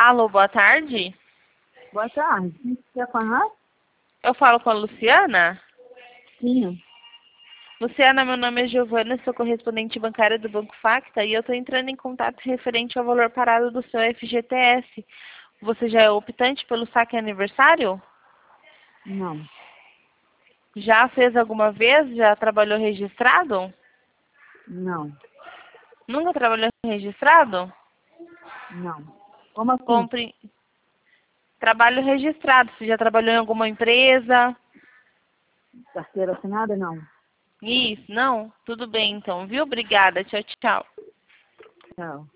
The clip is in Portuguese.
Alô, boa tarde. Boa tarde. Quer falar? Eu falo com a Luciana. Sim. Luciana, meu nome é Giovana, sou correspondente bancária do Banco Facta e eu estou entrando em contato referente ao valor parado do seu FGTS. Você já é optante pelo saque aniversário? Não. Já fez alguma vez? Já trabalhou registrado? Não. Nunca trabalhou registrado? Não. Como assim? Compre trabalho registrado. Você já trabalhou em alguma empresa? Carteira assinada? Não. Isso, não? Tudo bem então, viu? Obrigada. Tchau, tchau. Tchau.